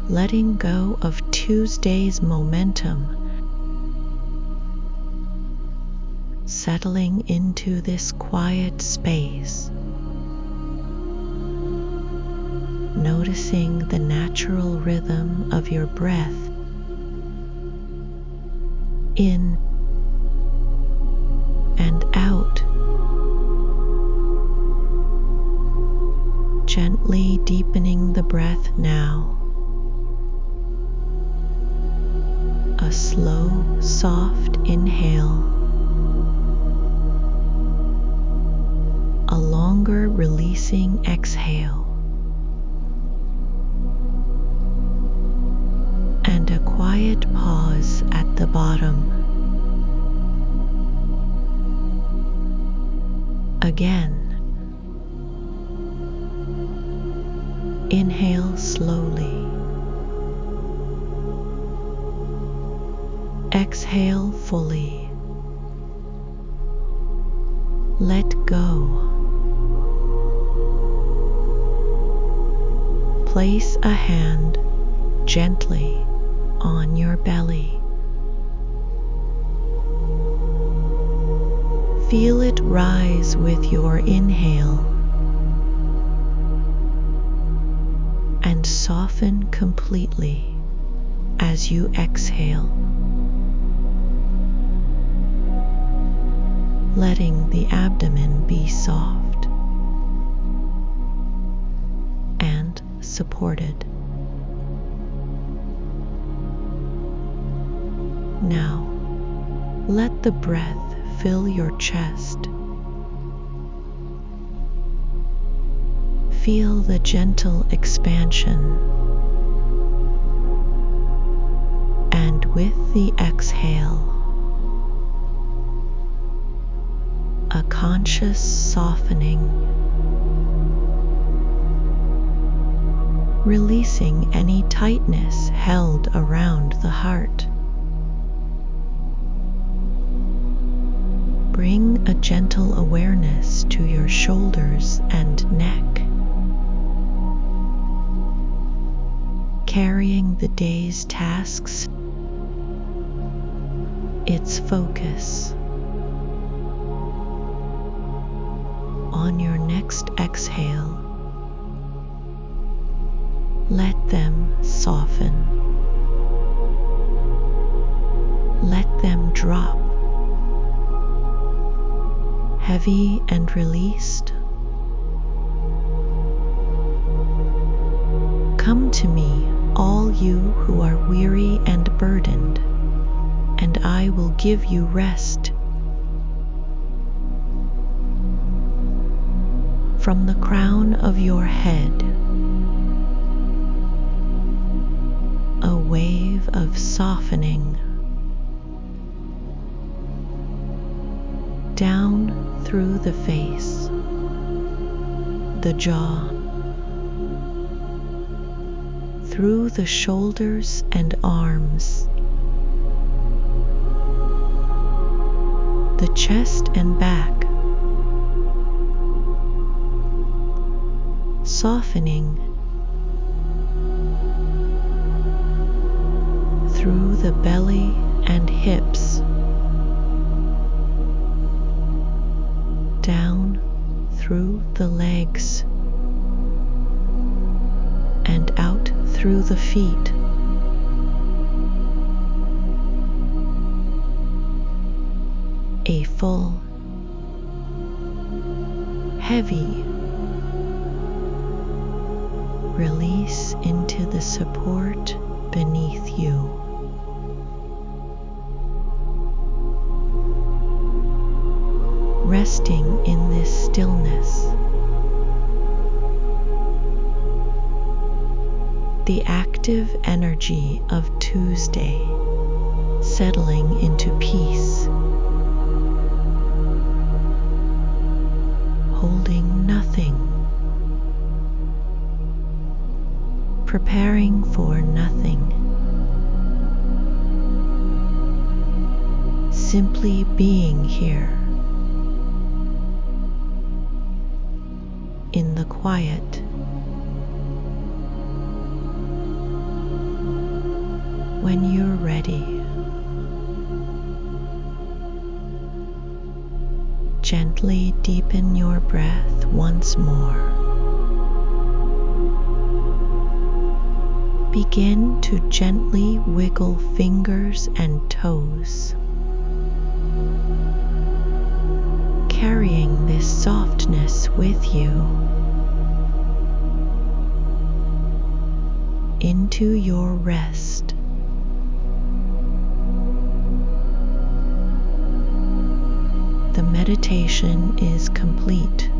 letting go of Tuesday's momentum, settling into this quiet space, noticing the natural rhythm of your breath in and out, gently deepening the breath now. A slow, soft inhale, a longer releasing exhale, and a quiet pause at the bottom. Again, inhale slowly, exhale fully, let go. Place a hand gently on your belly. Feel it rise with your inhale and soften completely as you exhale, letting the abdomen be soft and supported. Now, let the breath fill your chest. Feel the gentle expansion, and with the exhale, a conscious softening, releasing any tightness held around the heart. Bring a gentle awareness to your shoulders and neck, carrying the day's tasks, its focus. On your next exhale, let them soften. Let them drop, heavy and released. Come to me, all you who are weary and burdened, and I will give you rest. From the crown of your head, a wave of softening down through the face, the jaw, through the shoulders and arms, the chest and back, softening through the belly and hips, down through the legs, and out through the feet. A full, heavy release into the support beneath you. Resting in this stillness, the active energy of Tuesday settling into peace, holding nothing, preparing for nothing, simply being here in the quiet, When you're ready, gently deepen your breath once more. Begin to gently wiggle fingers and toes, carrying this softness with you into your rest. The meditation is complete.